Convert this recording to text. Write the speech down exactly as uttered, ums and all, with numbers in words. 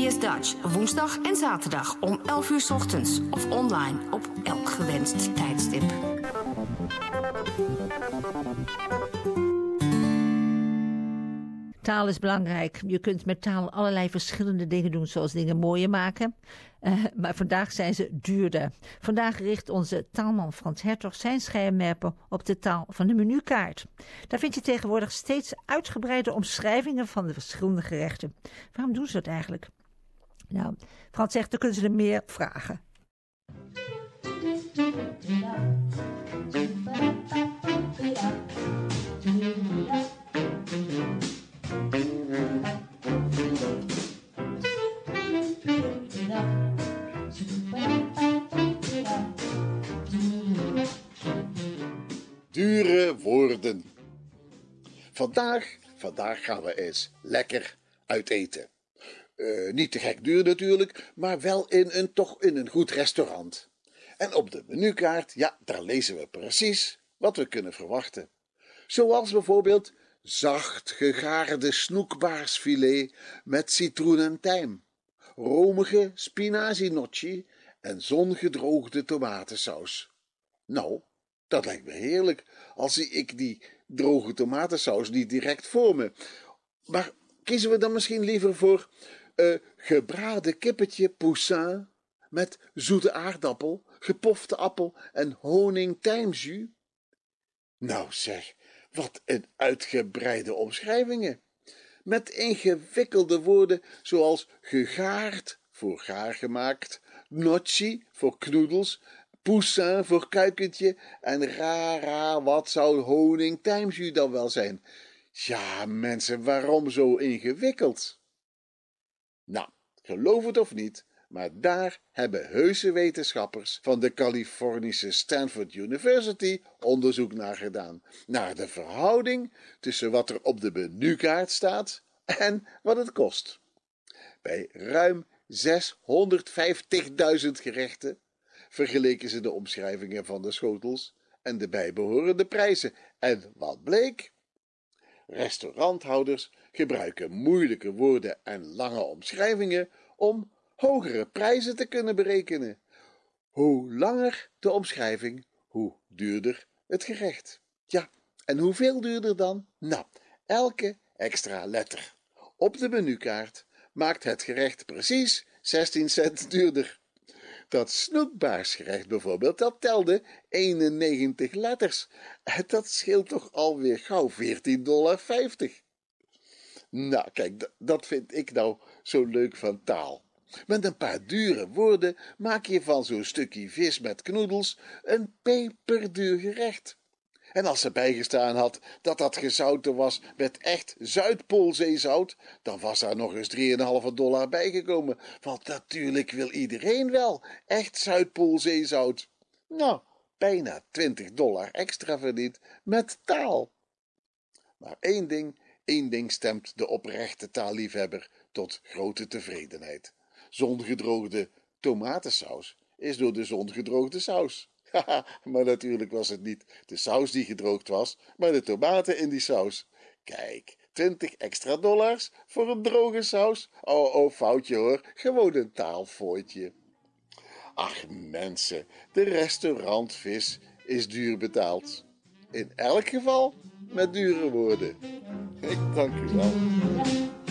S Dutch, woensdag en zaterdag om elf uur 's ochtends of online op elk gewenst tijdstip. Taal is belangrijk. Je kunt met taal allerlei verschillende dingen doen, zoals dingen mooier maken. Uh, maar vandaag zijn ze duurder. Vandaag richt onze taalman Frans Hertog zijn schermmerpen op de taal van de menukaart. Daar vind je tegenwoordig steeds uitgebreide omschrijvingen van de verschillende gerechten. Waarom doen ze dat eigenlijk? Nou, Frans zegt, dan kunnen ze er meer vragen. Dure woorden. Vandaag, vandaag gaan we eens lekker uit eten. Uh, niet te gek duur natuurlijk, maar wel in een, toch in een goed restaurant. En op de menukaart, ja, daar lezen we precies wat we kunnen verwachten. Zoals bijvoorbeeld zacht gegaarde snoekbaarsfilet met citroen en tijm, romige spinazie en zongedroogde tomatensaus. Nou, dat lijkt me heerlijk, al zie ik die droge tomatensaus niet direct voor me. Maar kiezen we dan misschien liever voor uh, gebraden kippetje poussin met zoete aardappel, gepofte appel en honing-tijmjus? Nou zeg, wat een uitgebreide omschrijvingen. Met ingewikkelde woorden zoals gegaard voor gaar gemaakt, gnocchi voor knoedels, poussin voor kuikentje en rara, wat zou honing-tijmjus dan wel zijn? Ja, mensen, waarom zo ingewikkeld? Nou, geloof het of niet, maar daar hebben heuse wetenschappers van de Californische Stanford University onderzoek naar gedaan. Naar de verhouding tussen wat er op de menukaart staat en wat het kost. Bij ruim zeshonderdvijftigduizend gerechten vergeleken ze de omschrijvingen van de schotels en de bijbehorende prijzen. En wat bleek? Restauranthouders gebruiken moeilijke woorden en lange omschrijvingen om hogere prijzen te kunnen berekenen. Hoe langer de omschrijving, hoe duurder het gerecht. Ja, en hoeveel duurder dan? Nou, elke extra letter op de menukaart maakt het gerecht precies zestien cent duurder. Dat snoekbaarsgerecht bijvoorbeeld, dat telde eenennegentig letters. Dat scheelt toch alweer gauw veertien dollar vijftig. Nou, kijk, dat vind ik nou zo leuk van taal. Met een paar dure woorden maak je van zo'n stukje vis met knoedels een peperduur gerecht. En als er bijgestaan had dat dat gezouten was met echt Zuidpoolzeezout, dan was daar nog eens drieënhalve dollar bijgekomen. Want natuurlijk wil iedereen wel echt Zuidpoolzeezout. Nou, bijna twintig dollar extra verdiend met taal. Maar één ding, één ding stemt de oprechte taalliefhebber tot grote tevredenheid. Zongedroogde tomatensaus is door de zongedroogde saus. Haha, maar natuurlijk was het niet de saus die gedroogd was, maar de tomaten in die saus. Kijk, twintig extra dollars voor een droge saus? Oh, oh, foutje hoor, gewoon een taalfooitje. Ach mensen, de restaurantvis is duur betaald. In elk geval met dure woorden. Ik dank u wel.